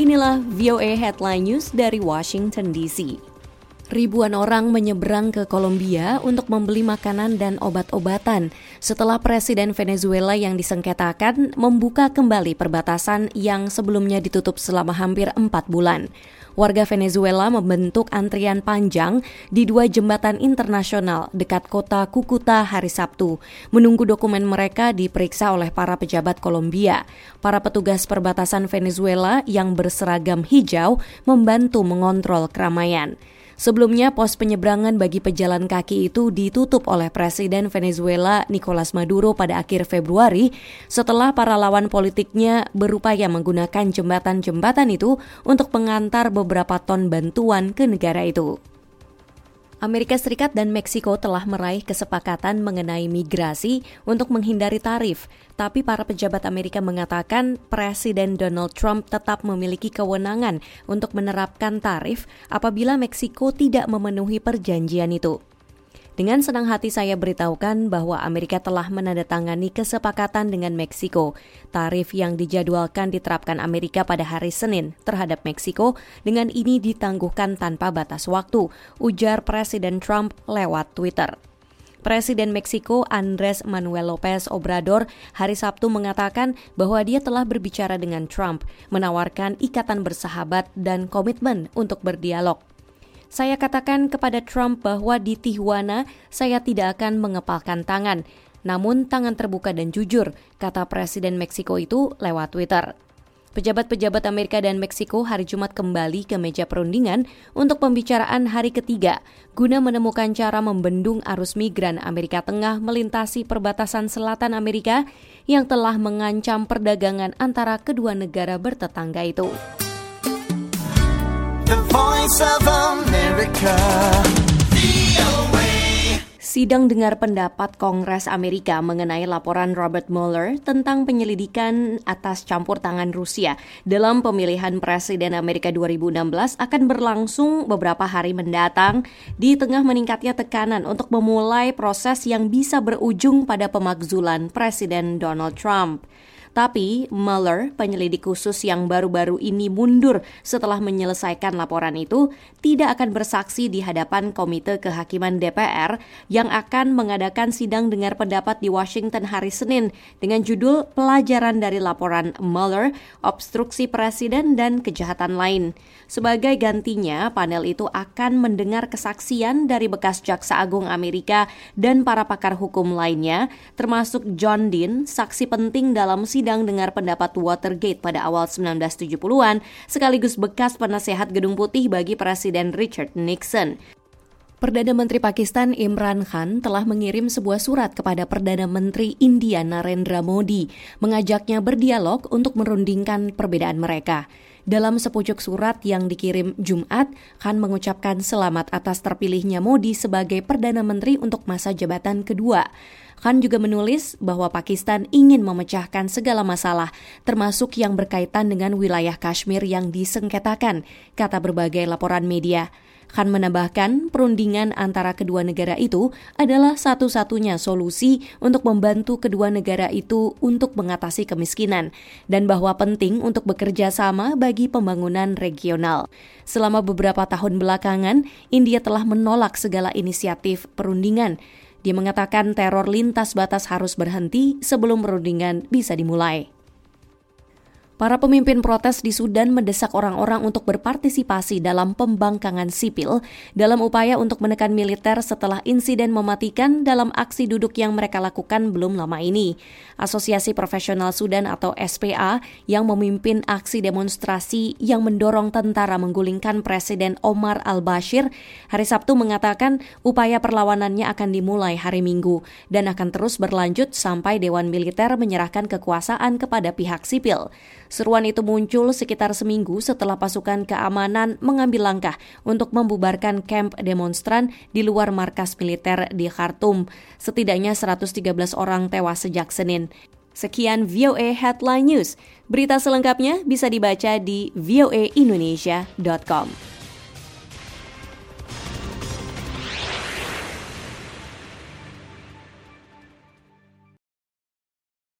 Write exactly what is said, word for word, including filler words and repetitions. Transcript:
Inilah V O A Headline News dari Washington D C. Ribuan orang menyeberang ke Kolombia untuk membeli makanan dan obat-obatan setelah Presiden Venezuela yang disengketakan membuka kembali perbatasan yang sebelumnya ditutup selama hampir empat bulan. Warga Venezuela membentuk antrian panjang di dua jembatan internasional dekat kota Cúcuta hari Sabtu, menunggu dokumen mereka diperiksa oleh para pejabat Kolombia. Para petugas perbatasan Venezuela yang berseragam hijau membantu mengontrol keramaian. Sebelumnya, pos penyeberangan bagi pejalan kaki itu ditutup oleh Presiden Venezuela Nicolas Maduro pada akhir Februari setelah para lawan politiknya berupaya menggunakan jembatan-jembatan itu untuk mengantar beberapa ton bantuan ke negara itu. Amerika Serikat dan Meksiko telah meraih kesepakatan mengenai migrasi untuk menghindari tarif, tapi para pejabat Amerika mengatakan Presiden Donald Trump tetap memiliki kewenangan untuk menerapkan tarif apabila Meksiko tidak memenuhi perjanjian itu. Dengan senang hati saya beritahukan bahwa Amerika telah menandatangani kesepakatan dengan Meksiko. Tarif yang dijadwalkan diterapkan Amerika pada hari Senin terhadap Meksiko dengan ini ditangguhkan tanpa batas waktu, ujar Presiden Trump lewat Twitter. Presiden Meksiko Andrés Manuel López Obrador hari Sabtu mengatakan bahwa dia telah berbicara dengan Trump, menawarkan ikatan bersahabat dan komitmen untuk berdialog. Saya katakan kepada Trump bahwa di Tijuana saya tidak akan mengepalkan tangan, namun tangan terbuka dan jujur, kata Presiden Meksiko itu lewat Twitter. Pejabat-pejabat Amerika dan Meksiko hari Jumat kembali ke meja perundingan untuk pembicaraan hari ketiga, guna menemukan cara membendung arus migran Amerika Tengah melintasi perbatasan selatan Amerika yang telah mengancam perdagangan antara kedua negara bertetangga itu. The Voice of America. Sidang dengar pendapat Kongres Amerika mengenai laporan Robert Mueller tentang penyelidikan atas campur tangan Rusia dalam pemilihan Presiden Amerika dua ribu enam belas akan berlangsung beberapa hari mendatang di tengah meningkatnya tekanan untuk memulai proses yang bisa berujung pada pemakzulan Presiden Donald Trump. Tapi Mueller, penyelidik khusus yang baru-baru ini mundur setelah menyelesaikan laporan itu, tidak akan bersaksi di hadapan Komite Kehakiman D P R yang akan mengadakan sidang dengar pendapat di Washington hari Senin dengan judul Pelajaran dari Laporan Mueller, Obstruksi Presiden dan Kejahatan Lain. Sebagai gantinya, panel itu akan mendengar kesaksian dari bekas Jaksa Agung Amerika dan para pakar hukum lainnya, termasuk John Dean, saksi penting dalam sidang dengar pendapat Watergate pada awal sembilan belas tujuh puluhan, sekaligus bekas penasehat Gedung Putih bagi Presiden Richard Nixon. Perdana Menteri Pakistan Imran Khan telah mengirim sebuah surat kepada Perdana Menteri India Narendra Modi, mengajaknya berdialog untuk merundingkan perbedaan mereka. Dalam sepucuk surat yang dikirim Jumat, Khan mengucapkan selamat atas terpilihnya Modi sebagai Perdana Menteri untuk masa jabatan kedua. Khan juga menulis bahwa Pakistan ingin memecahkan segala masalah, termasuk yang berkaitan dengan wilayah Kashmir yang disengketakan, kata berbagai laporan media. Khan menambahkan perundingan antara kedua negara itu adalah satu-satunya solusi untuk membantu kedua negara itu untuk mengatasi kemiskinan dan bahwa penting untuk bekerja sama bagi pembangunan regional. Selama beberapa tahun belakangan, India telah menolak segala inisiatif perundingan. Dia mengatakan teror lintas batas harus berhenti sebelum perundingan bisa dimulai. Para pemimpin protes di Sudan mendesak orang-orang untuk berpartisipasi dalam pembangkangan sipil dalam upaya untuk menekan militer setelah insiden mematikan dalam aksi duduk yang mereka lakukan belum lama ini. Asosiasi Profesional Sudan atau S P A yang memimpin aksi demonstrasi yang mendorong tentara menggulingkan Presiden Omar al-Bashir hari Sabtu mengatakan upaya perlawanannya akan dimulai hari Minggu dan akan terus berlanjut sampai Dewan Militer menyerahkan kekuasaan kepada pihak sipil. Seruan itu muncul sekitar seminggu setelah pasukan keamanan mengambil langkah untuk membubarkan kamp demonstran di luar markas militer di Khartoum. Setidaknya seratus tiga belas orang tewas sejak Senin. Sekian V O A Headline News. Berita selengkapnya bisa dibaca di voa indonesia dot com.